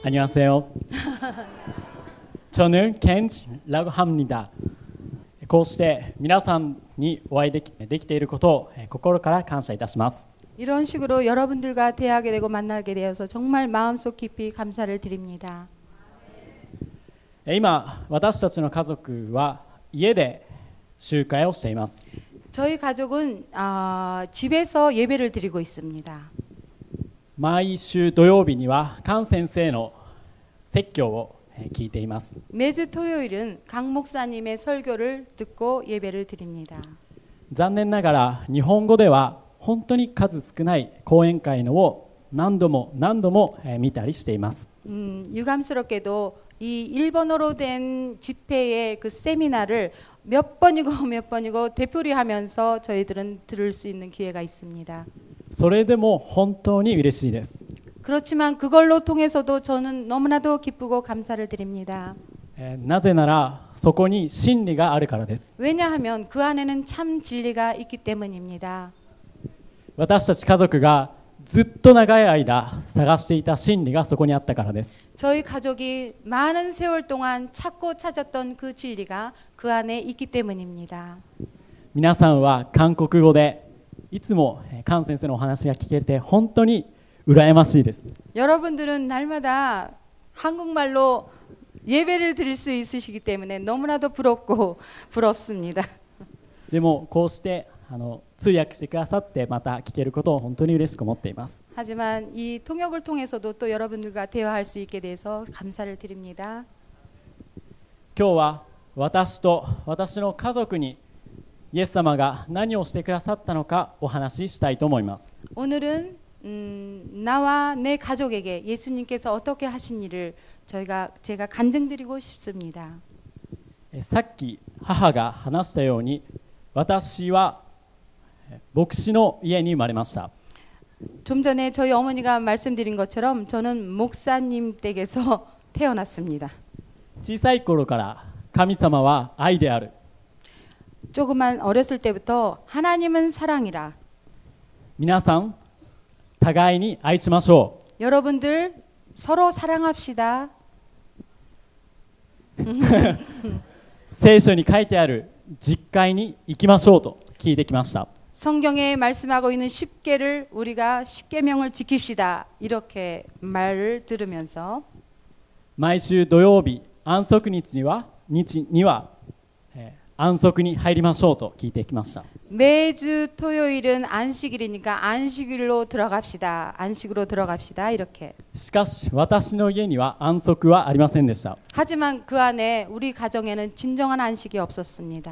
안녕하세요. 저는 켄지라고 합니다. こうして皆さんにお会いできていることを心から感謝いたします。 이런 식으로 여러분들과 대하게 되고 만나게 되어서 정말 마음속 깊이 감사를 드립니다. 今私たちの家族は家で集会をしています。 저희 가족은 집에서 예배를 드리고 있습니다. 毎週土曜日には菅先生の説教を聞いています。 매주 토요일은 강 목사님의 설교를 듣고 예배를 드립니다. 残念ながら日本語では本当に数少ない講演会のを何度も見たりしています。 유감스럽게도 이 일본어로 된 집회의 그 세미나를 몇 번이고 되풀이하면서 저희들은 들을 수 있는 기회가 있습니다. それでも本当に嬉しいです。 그렇지만 그걸로 통해서도 저는 너무나도 기쁘고 감사를 드립니다. なぜならそこに真理があるからです。 왜냐하면 그 안에는 참 진리가 있기 때문입니다. 私たち家族がずっと長い間探していた真理がそこにあったからです。 저희 가족이 많은 세월 동안 찾고 찾았던 그 진리가 그 안에 있기 때문입니다. 皆さんは韓国語でいつも菅先生のお話が聞けて本当に羨ましいです。 여러분들은 날마다 한국말로 예배를 드릴 수 있으시기 때문에 너무나도 부럽고 부럽습니다. でもこうして通訳してくださってまた聞けることを本当に嬉しく思っています。 하지만 이 통역을 통해서도 또 여러분들과 대화할 수 있게 돼서 감사를 드립니다. 今日は私と私の家族にイエス様が何をしてくださったのかお話ししたいと思います。 오늘은 나와 내 가족에게 예수님께서 어떻게 하신 일을 제가 간증드리고 싶습니다. さっき母が話したように私は牧師の家に生まれました。 좀 전에 저희 어머니가 말씀드린 것처럼 저는 목사님 댁에서 태어났습니다. 小さい頃から神様は愛である。 조그만 어렸을 때부터 하나님은 사랑이라. 皆さん互いに愛しましょう。 여러분들 서로 사랑합시다. 聖書に書いてある実会に行きましょうと聞いてきました。 성경에 말씀하고 있는 10계를 우리가 10계명을 지킵시다. 이렇게 말을 들으면서 毎週土曜日安息日には安息に入りましょうと聞いてきました。 매주 토요일은 안식일이니까 안식일로 들어갑시다. 안식으로 들어갑시다. 이렇게. しかし私の家には安息はありませんでした。 하지만 그 안에 우리 가정에는 진정한 안식이 없었습니다.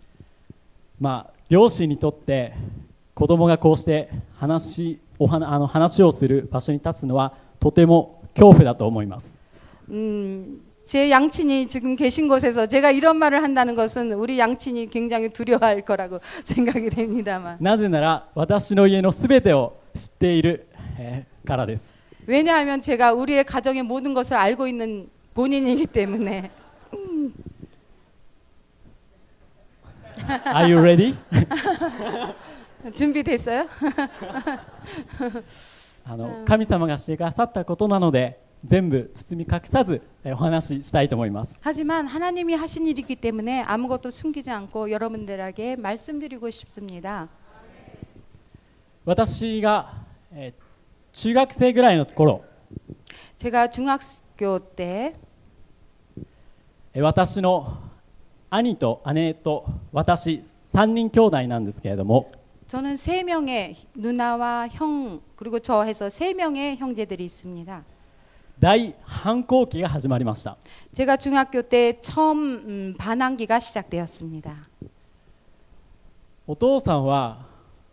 両親にとって子供がこうして話をする場所に立つのはとても恐怖だと思います。 제 양친이 지금 계신 곳에서 제가 이런 말을 한다는 것은 우리 양친이 굉장히 두려워할 거라고 생각이 됩니다만. なぜなら私の家のすべてを知っているからです。 왜냐하면 제가 우리의 가정의 모든 것을 알고 있는 본인이기 때문에. Are you ready? 준비됐어요? 神様がしてくださったことなので全部包み隠さずお話ししたいと思います。 하지만 하나님이 하신 일이기 때문에 아무것도 숨기지 않고 여러분들에게 말씀드리고 싶습니다. 私が中学生ぐらいの頃 제가 중학교 때 私の兄と姉と私3人兄弟なんですけれども 저는 3명의 누나와 형 그리고 저 해서 3명의 형제들이 있습니다. 大反抗期が始まりました。 제가 중학교 때 처음 반항기가 시작되었습니다. お父さんは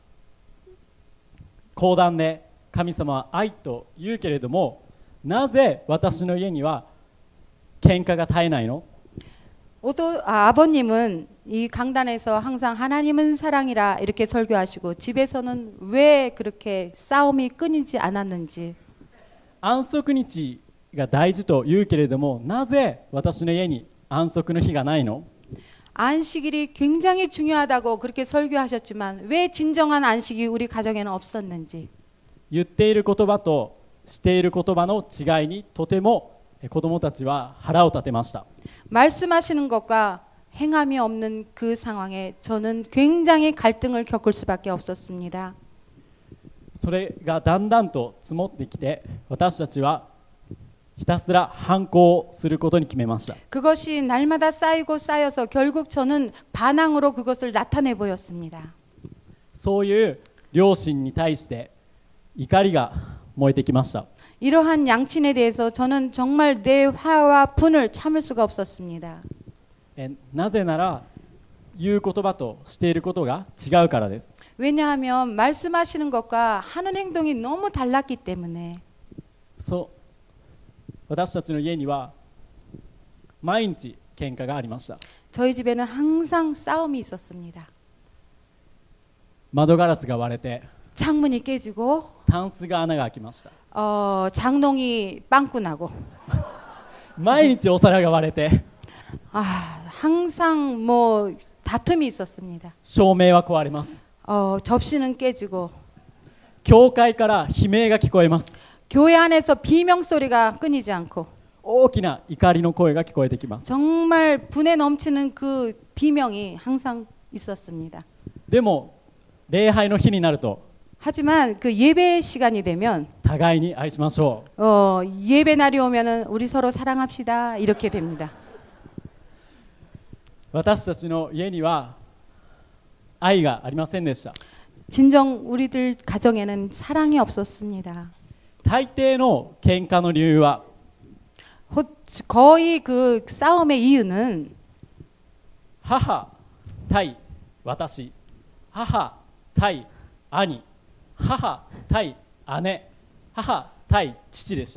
講談で神様は愛と言うけれどもなぜ私の家には喧嘩が絶えないの? 아버님은 이 강단에서 항상 하나님은 사랑이라 이렇게 설교하시고 집에서는 왜 그렇게 싸움이 끊이지 않았는지 安息日が大事と言うけれどもなぜ私の家に安息の日がないの? 안식일이 굉장히 중요하다고 그렇게 설교하셨지만 왜 진정한 안식이 우리 가정에는 없었는지 言っている言葉としている言葉の違いにとても子供たちは腹を立てました。 말씀하시는 것과 행함이 없는 그 상황에 저는 굉장히 갈등을 겪을 수밖에 없었습니다. それがだんだんと積もってきて、私たちはひたすら反抗をすることに決めました。 그것이 날마다 쌓이고 쌓여서 결국 저는 반항으로 그것을 나타내 보였습니다. そういう両親に対して怒りが燃えてきました。 이러한 양친에 대해서 저는 정말 내 화와 분을 참을 수가 없었습니다. なぜなら言う言葉としていることが違うからです。 왜냐하면 말씀하시는 것과 하는 행동이 너무 달랐기 때문에. 私たちの家には毎日喧嘩がありました。 저희 집에는 항상 싸움이 있었습니다. 窓ガラスが割れて 창문이 깨지고 タンスが穴が開きました。 장롱이 빵꾸 나고 毎日お皿が割れて 항상 뭐 다툼이 있었습니다. 照明は壊れます。 접시는 깨지고 教会から悲鳴が聞こえます。 교회 안에서 비명 소리가 끊이지 않고 大きな怒りの声が聞こえてきます。 정말 분에 넘치는 그 비명이 항상 있었습니다. でも礼拝の日になると 하지만 그 예배 시간이 되면 互いに愛しましょう。 예배 날이 오면은 우리 서로 사랑합시다 이렇게 됩니다. 私たちの家には愛がありませんでした。 진정 우리들 가정에는 사랑이 없었습니다. 大抵の喧嘩の理由は 거의 그 싸움의 이유는 母対私、母対兄、母対姉、母対父でした。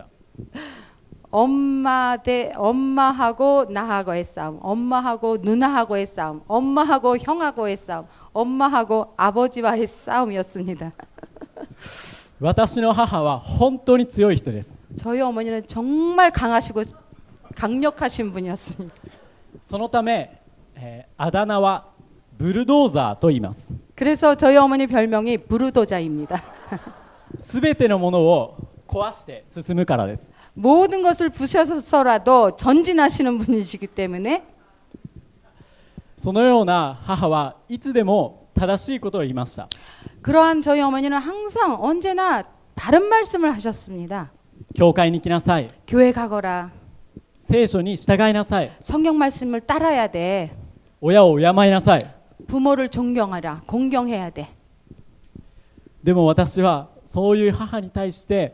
엄마하고 나하고의 싸움, 엄마하고 누나하고의 싸움, 엄마하고 형하고의 싸움, 엄마하고 아버지와의 싸움이었습니다. 私の母は本当に強い人です。 저희 어머니는 정말 강하시고 강력하신 분이었습니다. そのため、あだ名はブルドーザーと言います。 그래서 저희 어머니 별명이 부르도자입니다. すべてのものを壊して進むからです。 모든 것을 부셔서라도 전진하시는 분이시기 때문에 そのような母はいつでも正しいことを言いました。 그러한 저희 어머니는 항상 언제나 바른 말씀을 하셨습니다. 教会に行きなさい。 교회 가거라. 聖書に従いなさい。 성경 말씀을 따라야 돼. 親を敬いなさい。 부모를 존경하라. 공경해야 돼. でも私はそういう母に対して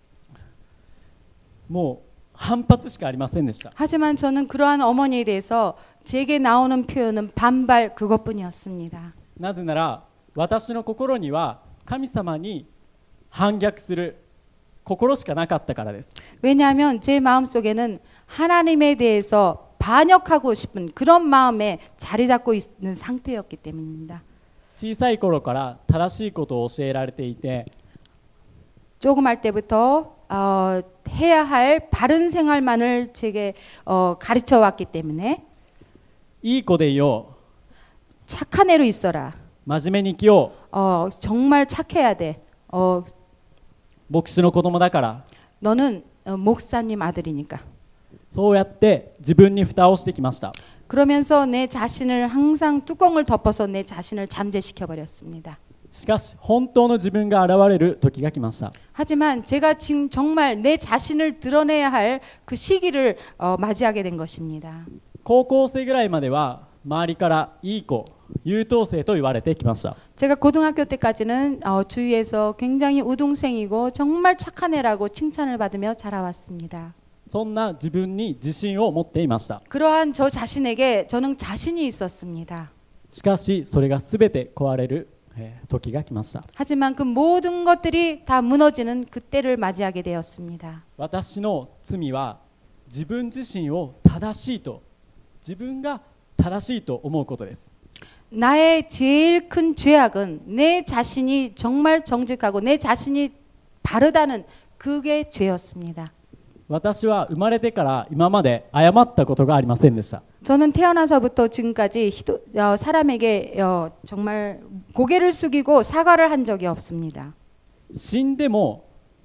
もう反発しかありませんでした。 하지만 저는 그러한 어머니에 대해서 제게 나오는 표현은 반발 그것뿐이었습니다. なぜなら私の心には神様に反逆する心しかなかったからです。 왜냐하면 제 마음속에는 하나님에 대해서 반역하고 싶은 그런 마음에 자리 잡고 있는 상태였기 때문입니다. 小さい頃から正しいことを教えられていて 조그말 때부터 해야 할 바른 생활만을 제게 가르쳐 왔기 때문에 いい子でいよ 착한 애로 있어라. う、真面目に生きよ 정말 착해야 돼. う、牧師の子供だから、 너는 목사님 아들이니까. そうやって自分に蓋をしてきました。 그러면서 내 자신을 항상 뚜껑을 덮어서 내 자신을 잠재시켜 버렸습니다. しかし本当の自分が現れる時が来ました。 하지만 제가 지금 정말 내 자신을 드러내야 할 그 시기를 맞이하게 된 것입니다. 高校生ぐらいまでは周りからいい子、優等生と言われてきました。 제가 고등학교 때까지는 주위에서 굉장히 우등생이고 정말 착한 애라고 칭찬을 받으며 자라왔습니다. そんな自分に自信を持っていました。 그러한 저 자신에게 저는 자신이 있었습니다. しかしそれがすべて壊れる時が来ました。 하지만 그 모든 것들이 다 무너지는 그때를 맞이하게 되었습니다. 私の罪は自分自身を正しいと、自分が正しいと思うことです。 나의 제일 큰 죄악은 내 자신이 정말 정직하고 내 자신이 바르다는 그게 죄였습니다. 私は生まれてから今まで謝ったことがありませんでした。 저는 태어나서부터 지금까지 사람에게 정말 고개를 숙이고 사과를 한 적이 없습니다. 死んでも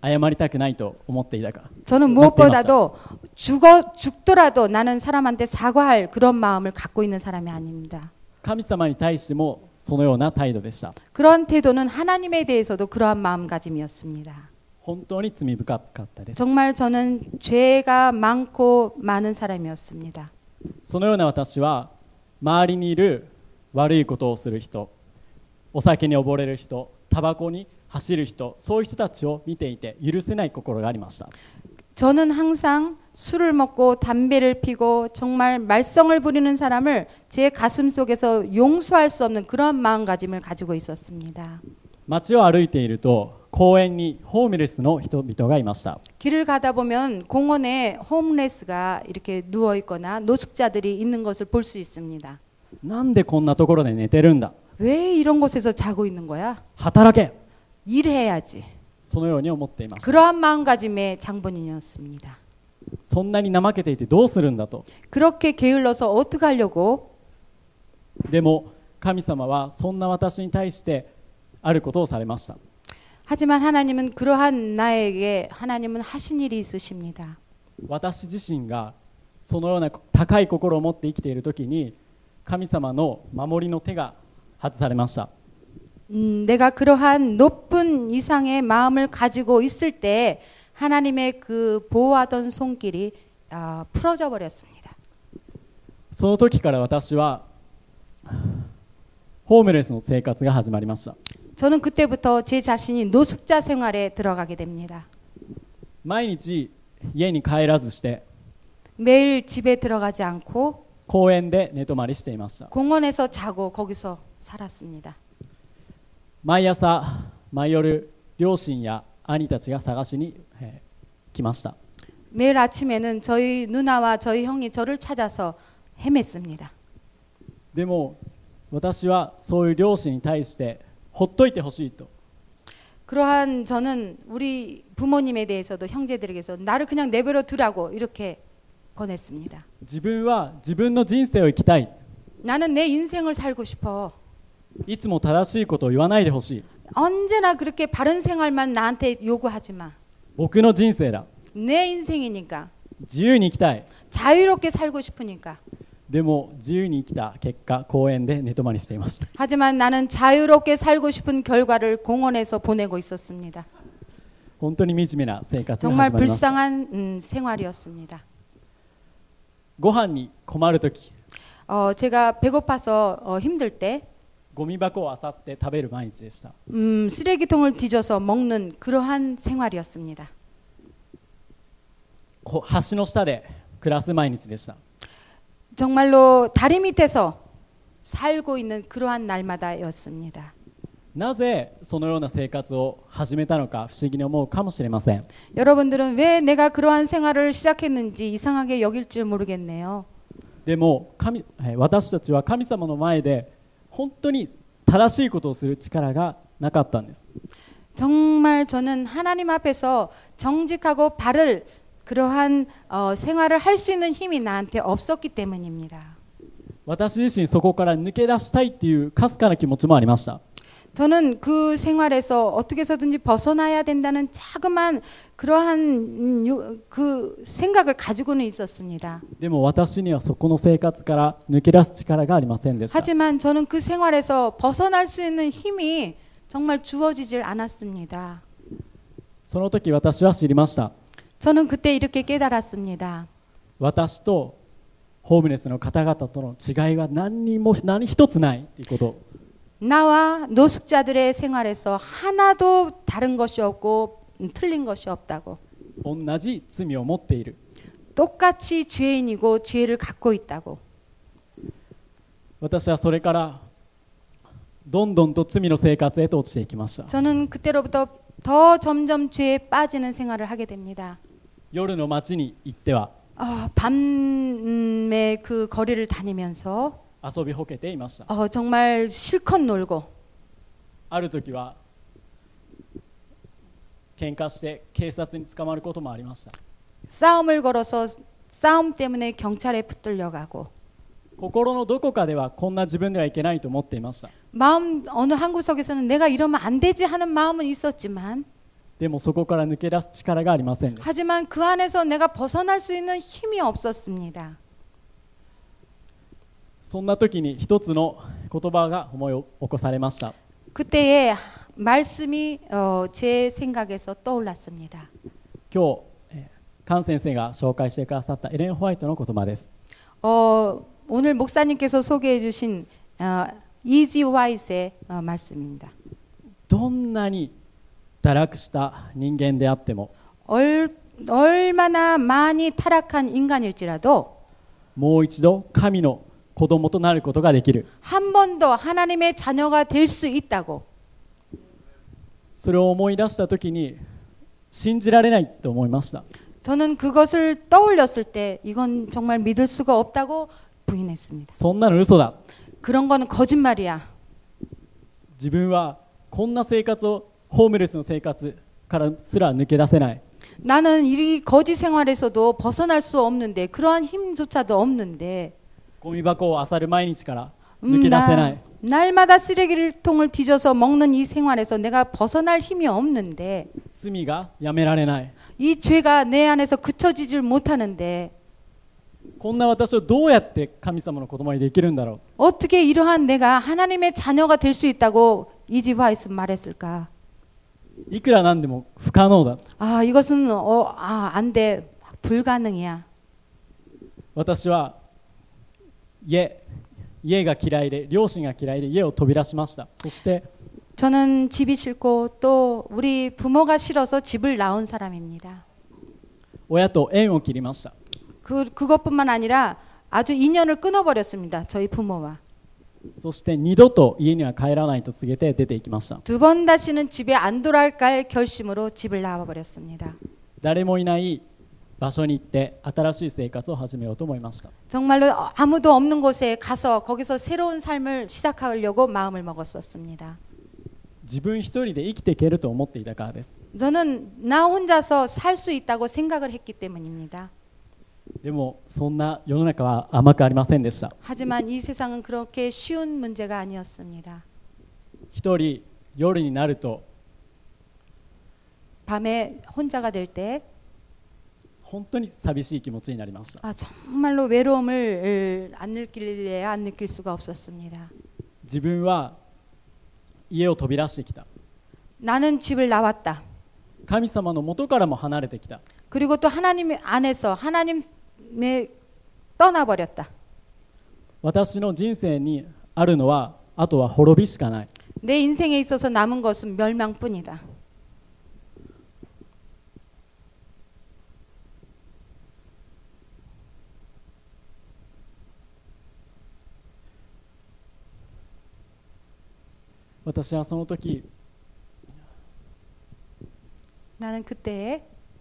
謝りたくないと思っていたか 저는 무엇보다도 죽더라도 나는 사람한테 사과할 그런 마음을 갖고 있는 사람이 아닙니다. 神様に対してもそのような態度でした。 그런 태도는 하나님에 대해서도 그러한 마음가짐이었습니다. 本当に罪深かったです。 정말 저는 죄가 많고 많은 사람이었습니다. そのような私は周りにいる悪いことをする人、お酒に溺れる人、タバコに走る人、そういう人たちを見ていて許せない心がありました。 저는 항상 술을 먹고 담배를 피고 정말 말썽을 부리는 사람을 제 가슴 속에서 용서할 수 없는 그런 마음가짐을 가지고 있었습니다. 街を歩いていると公園にホームレスの人々がいました。 길을 가다 보면 공원에 홈레스가 이렇게 누워 있거나 노숙자들이 있는 것을 볼 수 있습니다. なんでこんなところで寝てるんだ。 왜 이런 곳에서 자고 있는 거야? 働け。 일해야지. そのように思っていました。 그러한 마음가짐의 장본인이었습니다. そんなに怠けていてどうするんだと。 그렇게 게을러서 어떻게 하려고? でも神様はそんな私に対してあることをされました。 하지만 하나님은 그러한 나에게 하나님은 하신 일이 있으십니다. 私自身がそのような高い心を持って生きているときに神様の守りの手が外されました。 내가 그러한 높은 이상의 마음을 가지고 있을 때 하나님의 그 보호하던 손길이 풀어져 버렸습니다. その時から私はホームレスの生活が始まりました。 저는 그때부터 제 자신이 노숙자 생활에 들어가게 됩니다. 毎日家に帰らずして 매일 집에 들어가지 않고 公園で寝泊まりしていました。 공원에서 자고 거기서 살았습니다. 毎朝毎夜両親や兄たちが探しに来ました。 매일 아침에는 저희 누나와 저희 형이 저를 찾아서 헤맸습니다. でも私はそういう両親に対してほっといてほしいと 그러한 저는 우리 부모님에 대해서도 형제들에게서 나를 그냥 내버려 두라고 이렇게 권했습니다. 自分は自分の人生を生きたい。 나는 내 인생을 살고 싶어. いつも正しいことを言わないでほしい。 언제나 그렇게 바른 생활만 나한테 요구하지 마. 僕の人生だ。 내 인생이니까. 自由に生きたい。 자유롭게 살고 싶으니까. でも自由に生きた結果公園で寝泊まりしていました。 하지만 나는 자유롭게 살고 싶은 결과를 공원에서 보내고 있었습니다. 本当に惨めな生活が 정말 始まりました。 불쌍한 생활이었습니다. ご飯に困るとき 제가 배고파서 힘들 때 ゴミ箱を漁って食べる毎日でした。 쓰레기통을 뒤져서 먹는 그러한 생활이었습니다. 橋の下で暮らす毎日でした。 정말로 다리 밑에서 살고 있는 그러한 날마다였습니다. なぜそのような生活を始めたのか不思議に思うかもしれません。 여러분들은 왜 내가 그러한 생활을 시작했는지 이상하게 여길 줄 모르겠네요. でも私たちは神様の前で本当に正しいことをする力がなかったんです。 정말 저는 하나님 앞에서 정직하고 바를 그러한 생활을 할 수 있는 힘이 나한테 없었기 때문입니다. 私自身そこから抜け出したいっていうかすかな気持ちもありました。 저는 그 생활에서 어떻게 해서든지 벗어나야 된다는 자그마한 그러한 그 생각을 가지고는 있었습니다. でも私にはそこの生活から抜け出す力がありませんでした。 하지만 저는 그 생활에서 벗어날 수 있는 힘이 정말 주어지질 않았습니다. その時私は知りました。 저는 그때 이렇게 깨달았습니다. 私とホームレスの方々との違いは何一つないということ。 나와 노숙자들의 생활에서 하나도 다른 것이 없고 틀린 것이 없다고. 同じ罪を持っている。 똑같이 죄인이고 죄를 갖고 있다고. 私はそれからどんどんと罪の生活へと落ちていきました。 저는 그때로부터 더 점점 죄에 빠지는 생활을 하게 됩니다. 夜の街に行っては 밤에 그 거리를 다니면서 遊びほけていました。 정말 실컷 놀고 ある時は喧嘩して警察に捕まることもありました。 싸움을 걸어서 싸움 때문에 경찰에 붙들려 가고 心のどこかではこんな自分ではいけないと思っていました。 마음 어느 한 구석에서는 내가 이러면 안 되지 하는 마음은 있었지만 でもそこから抜け出す力がありませんでした。 하지만 그 안에서 내가 벗어날 수 있는 힘이 없었습니다. そんな時に一つの言葉が思い起こされました。 그때에 말씀이 제 생각에서 떠올랐습니다. 今日、カン先生が紹介してくださったエレン・ホワイトの言葉です。 오늘 목사님께서 소개해 주신 이지 화이트의 말씀입니다. どんなに堕落した人間であっても 얼마나 많이 타락한 인간일지라도 もう一度神の子供となることができる。 한 번 더 하나님의 자녀가 될 수 있다고. それを思い出した時に信じられないと思いました。 저는 그것을 떠올렸을 때 이건 정말 믿을 수가 없다고 부인했습니다. そんなの嘘だ。 그런 거는 거짓말이야. 自分はこんな生活をホームレスの生活からすら抜け出せない。 나는 이 거지 생활에서도 벗어날 수 없는데 그러한 힘조차도 없는데 ゴミ箱を漁る毎日から抜け出せない。 날마다 쓰레기통을 뒤져서 먹는 이 생활에서 내가 벗어날 힘이 없는데 罪がやめられない。 이 죄가 내 안에서 그쳐지질 못하는데 こんな私をどうやって神様の子供にできるんだろう。 어떻게 이러한 내가 하나님의 자녀가 될 수 있다고 이지 화이트 말했을까? いくらなんでも不可能だ。 아, 이것은 안 돼. 불가능이야. 私は家が嫌いで両親が嫌いで家を飛び出しました。そして 저는 집이 싫고 또 우리 부모가 싫어서 집을 나온 사람입니다. 親と縁を切りました。 그것뿐만 아니라 아주 인연을 끊어버렸습니다. 저희 부모와. そして二度と家には帰らないと告げて出て行きました。 두 번 다시는 집에 안 돌아갈 결심으로 집을 나와버렸습니다. 誰もいない場所に行って新しい生活を始めようと思いました。 정말로 아무도 없는 곳에 가서 거기서 새로운 삶을 시작하려고 마음을 먹었었습니다. 自分一人で生きていけると思っていたからです。 저는 나 혼자서 살 수 있다고 생각을 했기 때문입니다. でもそんな世の中は甘くありませんでした。 하지만 이 세상은 그렇게 쉬운 문제가 아니었습니다. 一人夜になると 밤에 혼자가 될 때 本当に寂しい気持ちになりました。 정말로 외로움을 안 느낄래야 안 느낄 수가 없었습니다. 自分は家を飛び出してきた。 나는 집을 나왔다. 神様の元からも離れてきた。 그리고 또 하나님 안에서 하나님에 떠나버렸다. 私の人生にあるのはあとは滅びしかない。 내 인생에 있어서 남은 것은 멸망뿐이다. 私はその時 나는 그때에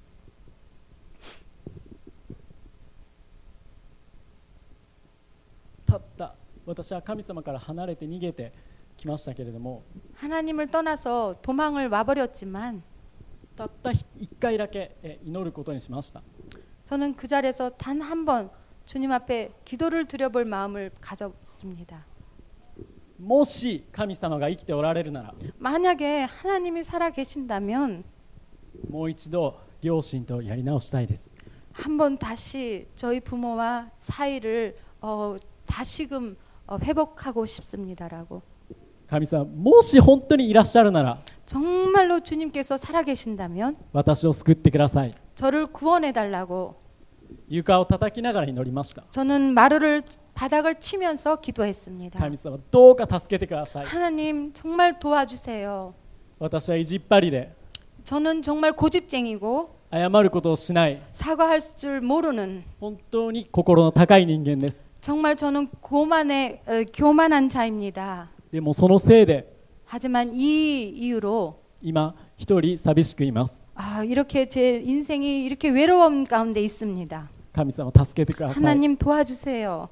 たった私は神様から離れて逃げてきましたけれども 하나님을 떠나서 도망을 와버렸지만 たった一回だけ祈ることにしました。 저는 그 자리에서 단 한 번 주님 앞에 기도를 드려볼 마음을 가졌습니다. もし神様が生きておられるなら 만약에 하나님이 살아 계신다면 もう一度両親とやり直したいです。 한번 다시 저희 부모와 사이를 다시금 회복하고 싶습니다라고. 神様もし本当にいらっしゃるなら 정말로 주님께서 살아 계신다면 私を救ってください。 저를 구원해 달라고. 床を叩きながら祈りました。 저는 바닥을 치면서 기도했습니다. 神様どうか助けてください。 하나님 정말 도와주세요. 私は意地っ張りで 저는 정말 고집쟁이고 謝ることをしない 사과할 줄 모르는 本当に心の高い人間です。 정말 저는 교만한 자입니다. でもそのせいで 하지만 이 이유로 今一人寂しくいます。 이렇게 제 인생이 이렇게 외로움 가운데 있습니다. 神様助けてください。 하나님 도와주세요.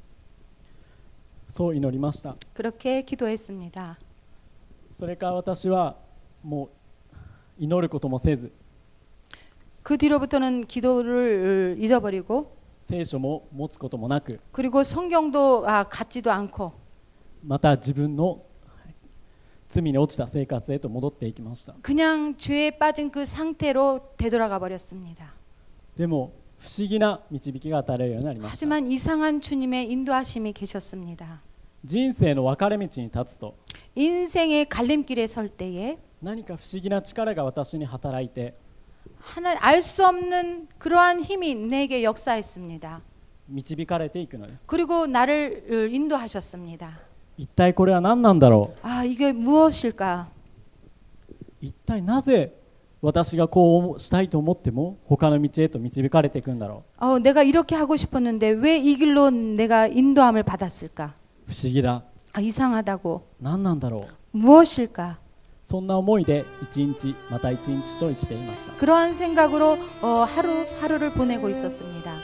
そう祈りました。 그렇게 기도했습니다. それから私はもう祈ることもせず 그 뒤로부터는 기도를 잊어버리고 聖書も持つこともなく 그리고 성경도 갖지도 않고 また自分の罪に落ちた生活へと戻っていきました。 그냥 죄에 빠진 그 상태로 되돌아가 버렸습니다. でも不思議な導きが与えられるようになりました。 하지만 이상한 주님의 인도하심이 계셨습니다. 人生の分かれ道に立つと 인생의 갈림길에 설 때에 何か不思議な力が私に働いて 하나 알 수 없는 그러한 힘이 내게 역사했습니다. 導かれていくのです。 그리고 나를 인도하셨습니다. 一体これは何なんだろう。 아, 이게 무엇일까? 一体なぜ私がこうしたいと思っても他の道へと導かれていくんだろう。 내가 이렇게 하고 싶었는데 왜 이 길로 내가 인도함을 받았을까? 不思議だ。 이상하다고. 何なんだろう。 무엇일까? そんな思いで一日また一日と生きていました。 그러한 생각으로 하루하루를 보내고 있었습니다.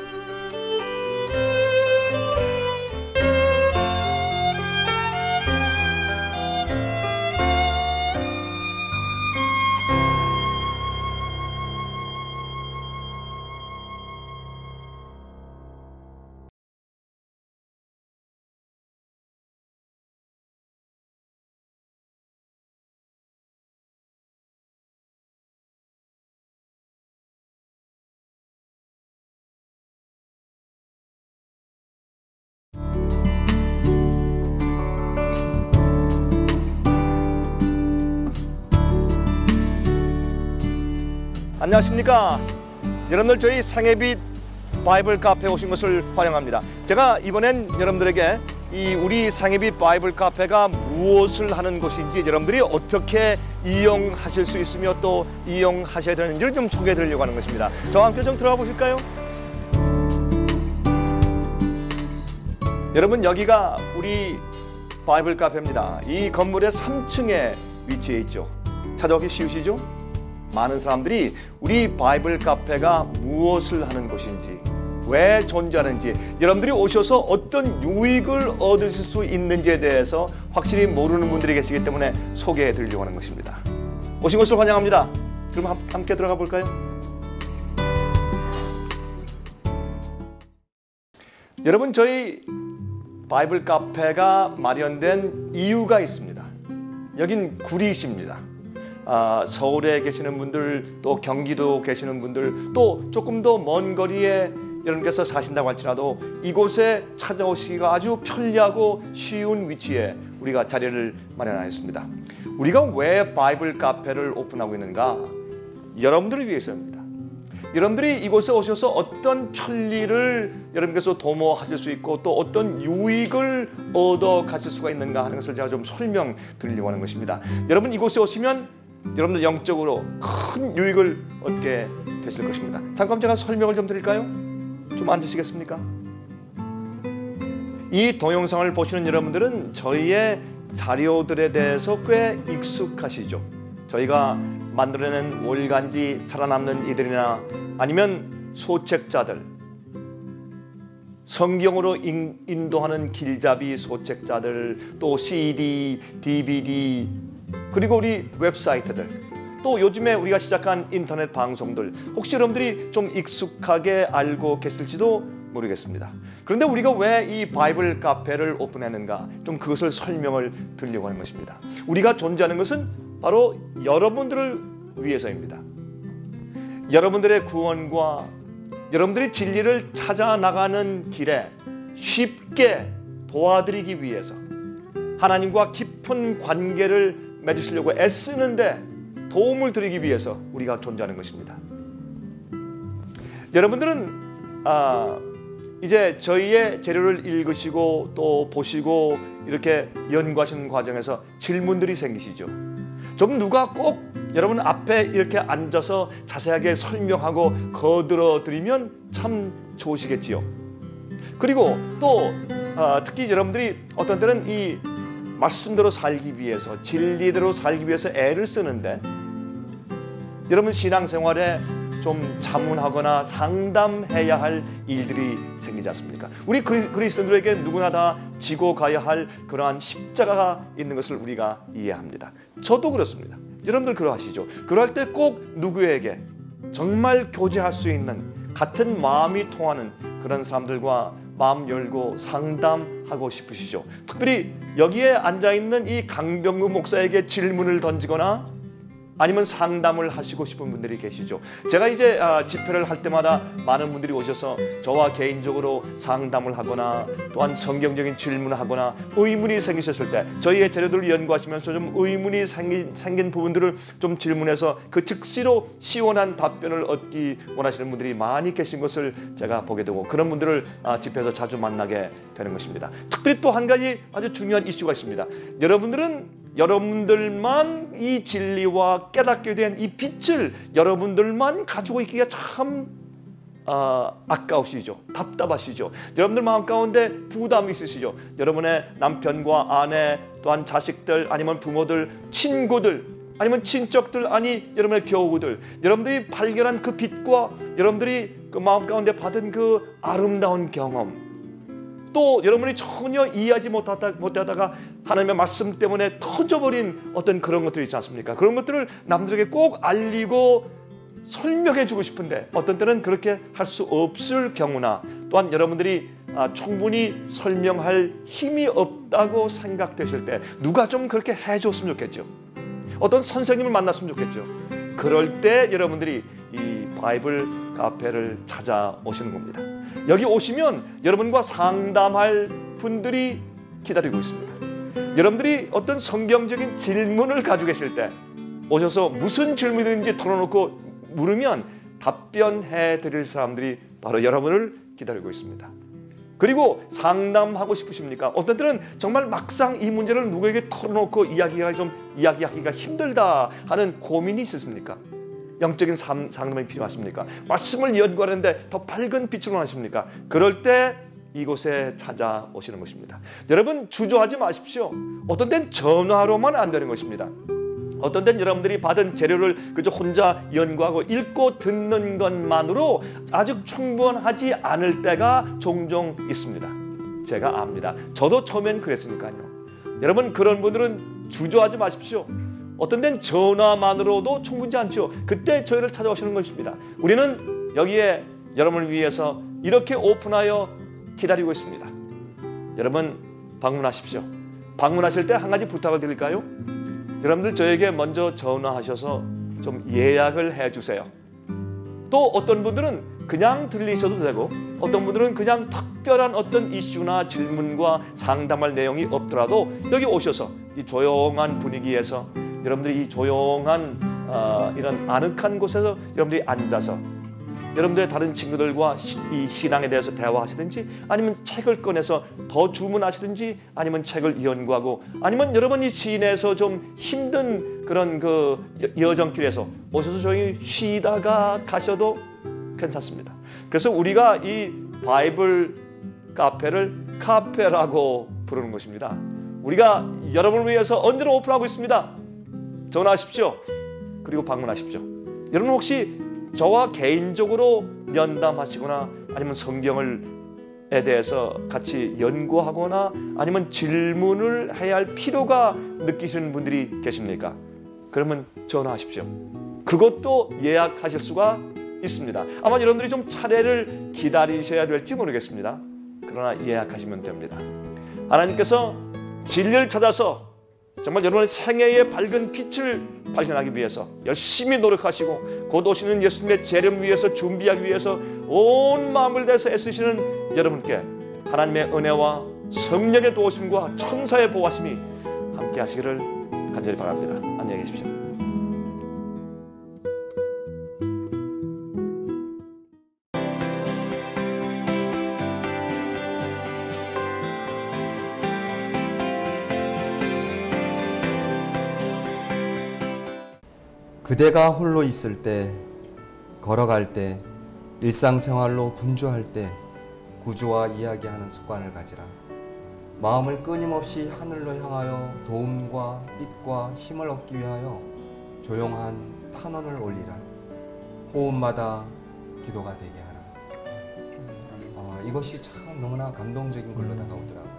안녕하십니까. 여러분들 저희 상해빛 바이블 카페에 오신 것을 환영합니다. 제가 이번엔 여러분들에게 이 우리 상해빛 바이블 카페가 무엇을 하는 곳인지 여러분들이 어떻게 이용하실 수 있으며 또 이용하셔야 되는지를 좀 소개해 드리려고 하는 것입니다. 저와 함께 좀 들어가 보실까요? 여러분, 여기가 우리 바이블 카페입니다. 이 건물의 3층에 위치해 있죠. 찾아오기 쉬우시죠? 많은 사람들이 우리 바이블 카페가 무엇을 하는 곳인지, 왜 존재하는지, 여러분들이 오셔서 어떤 유익을 얻으실 수 있는지에 대해서 확실히 모르는 분들이 계시기 때문에 소개해 드리려고 하는 것입니다. 오신 것을 환영합니다. 그럼 함께 들어가 볼까요? 여러분, 저희 바이블 카페가 마련된 이유가 있습니다. 여긴 구리시입니다. 서울에 계시는 분들, 또 경기도 계시는 분들, 또 조금 더 먼 거리에 여러분께서 사신다고 할지라도 이곳에 찾아오시기가 아주 편리하고 쉬운 위치에 우리가 자리를 마련하였습니다. 우리가 왜 바이블 카페를 오픈하고 있는가? 여러분들을 위해서입니다. 여러분들이 이곳에 오셔서 어떤 편리를 여러분께서 도모하실 수 있고 또 어떤 유익을 얻어 가실 수가 있는가 하는 것을 제가 좀 설명드리려고 하는 것입니다. 여러분, 이곳에 오시면 여러분들 영적으로 큰 유익을 얻게 되실 것입니다. 잠깐 제가 설명을 좀 드릴까요? 좀 앉으시겠습니까? 이 동영상을 보시는 여러분들은 저희의 자료들에 대해서 꽤 익숙하시죠. 저희가 만들어낸 월간지 살아남는 이들이나 아니면 소책자들, 성경으로 인도하는 길잡이 소책자들, 또 CD, DVD, 그리고 우리 웹사이트들, 또 요즘에 우리가 시작한 인터넷 방송들, 혹시 여러분들이 좀 익숙하게 알고 계실지도 모르겠습니다. 그런데 우리가 왜 이 바이블 카페를 오픈했는가, 좀 그것을 설명을 드리려고 하는 것입니다. 우리가 존재하는 것은 바로 여러분들을 위해서입니다. 여러분들의 구원과 여러분들이 진리를 찾아 나가는 길에 쉽게 도와드리기 위해서, 하나님과 깊은 관계를 맺으시려고 애쓰는데 도움을 드리기 위해서 우리가 존재하는 것입니다. 여러분들은 이제 저희의 재료를 읽으시고 또 보시고 이렇게 연구하시는 과정에서 질문들이 생기시죠. 좀 누가 꼭 여러분 앞에 이렇게 앉아서 자세하게 설명하고 거들어 드리면 참 좋으시겠지요. 그리고 또 특히 여러분들이 어떤 때는 이 말씀대로 살기 위해서, 진리대로 살기 위해서 애를 쓰는데 여러분 신앙생활에 좀 자문하거나 상담해야 할 일들이 생기지 않습니까? 우리 그리스도인들에게 누구나 다 지고 가야 할 그러한 십자가가 있는 것을 우리가 이해합니다. 저도 그렇습니다. 여러분들 그러하시죠? 그럴 때 꼭 누구에게 정말 교제할 수 있는 같은 마음이 통하는 그런 사람들과 마음 열고 상담하고 싶으시죠? 특별히 여기에 앉아있는 이 강병구 목사에게 질문을 던지거나 아니면 상담을 하시고 싶은 분들이 계시죠. 제가 이제 집회를 할 때마다 많은 분들이 오셔서 저와 개인적으로 상담을 하거나 또한 성경적인 질문을 하거나 의문이 생기셨을 때 저희의 자료들을 연구하시면서 좀 의문이 생긴 부분들을 좀 질문해서 그 즉시로 시원한 답변을 얻기 원하시는 분들이 많이 계신 것을 제가 보게 되고 그런 분들을 집회에서 자주 만나게 되는 것입니다. 특별히 또 한 가지 아주 중요한 이슈가 있습니다. 여러분들만 이 진리와 깨닫게 된 이 빛을 여러분들만 가지고 있기가 참 아까우시죠. 답답하시죠. 여러분들 마음 가운데 부담이 있으시죠. 여러분의 남편과 아내 또한 자식들 아니면 부모들 친구들 아니면 친척들 아니 여러분의 교우들 여러분들이 발견한 그 빛과 여러분들이 그 마음 가운데 받은 그 아름다운 경험 또 여러분이 전혀 이해하지 못하다가 하나님의 말씀 때문에 터져버린 어떤 그런 것들이 있지 않습니까? 그런 것들을 남들에게 꼭 알리고 설명해 주고 싶은데 어떤 때는 그렇게 할 수 없을 경우나 또한 여러분들이 충분히 설명할 힘이 없다고 생각되실 때 누가 좀 그렇게 해줬으면 좋겠죠. 어떤 선생님을 만났으면 좋겠죠. 그럴 때 여러분들이 이 바이블 카페를 찾아오시는 겁니다. 여기 오시면 여러분과 상담할 분들이 기다리고 있습니다. 여러분들이 어떤 성경적인 질문을 가지고 계실 때 오셔서 무슨 질문이든지 털어놓고 물으면 답변해 드릴 사람들이 바로 여러분을 기다리고 있습니다. 그리고 상담하고 싶으십니까? 어떤 때는 정말 막상 이 문제를 누구에게 털어놓고 이야기하기가 힘들다 하는 고민이 있으십니까? 영적인 상담이 필요하십니까? 말씀을 연구하는데 더 밝은 빛으로 원하십니까? 그럴 때 이곳에 찾아오시는 것입니다. 여러분 주저하지 마십시오. 어떤 때는 전화로만 안 되는 것입니다. 어떤 때는 여러분들이 받은 재료를 그저 혼자 연구하고 읽고 듣는 것만으로 아직 충분하지 않을 때가 종종 있습니다. 제가 압니다. 저도 처음엔 그랬으니까요. 여러분 그런 분들은 주저하지 마십시오. 어떤 때는 전화만으로도 충분치 않죠. 그때 저희를 찾아오시는 것입니다. 우리는 여기에 여러분을 위해서 이렇게 오픈하여 기다리고 있습니다. 여러분 방문하십시오. 방문하실 때 한 가지 부탁을 드릴까요? 여러분들 저에게 먼저 전화하셔서 좀 예약을 해주세요. 또 어떤 분들은 그냥 들리셔도 되고 어떤 분들은 그냥 특별한 어떤 이슈나 질문과 상담할 내용이 없더라도 여기 오셔서 이 조용한 분위기에서 여러분들이 이 조용한 이런 아늑한 곳에서 여러분들이 앉아서 여러분들의 다른 친구들과 이 신앙에 대해서 대화하시든지 아니면 책을 꺼내서 더 주문하시든지 아니면 책을 연구하고 아니면 여러분이 시내에서 좀 힘든 그런 그 여정길에서 오셔서 조용히 쉬다가 가셔도 괜찮습니다. 그래서 우리가 이 바이블 카페를 카페라고 부르는 것입니다. 우리가 여러분을 위해서 언제나 오픈하고 있습니다. 전화하십시오. 그리고 방문하십시오. 여러분 혹시 저와 개인적으로 면담하시거나 아니면 성경에 대해서 같이 연구하거나 아니면 질문을 해야 할 필요가 느끼시는 분들이 계십니까? 그러면 전화하십시오. 그것도 예약하실 수가 있습니다. 아마 여러분들이 좀 차례를 기다리셔야 될지 모르겠습니다. 그러나 예약하시면 됩니다. 하나님께서 진리를 찾아서 정말 여러분의 생애의 밝은 빛을 발견하기 위해서 열심히 노력하시고 곧 오시는 예수님의 재림 위해서 준비하기 위해서 온 마음을 다해서 애쓰시는 여러분께 하나님의 은혜와 성령의 도우심과 천사의 보호하심이 함께 하시기를 간절히 바랍니다. 안녕히 계십시오. 그대가 홀로 있을 때, 걸어갈 때, 일상생활로 분주할 때 구주와 이야기하는 습관을 가지라. 마음을 끊임없이 하늘로 향하여 도움과 빛과 힘을 얻기 위하여 조용한 탄원을 올리라. 호흡마다 기도가 되게 하라. 이것이 참 너무나 감동적인 글로 다가오더라고요.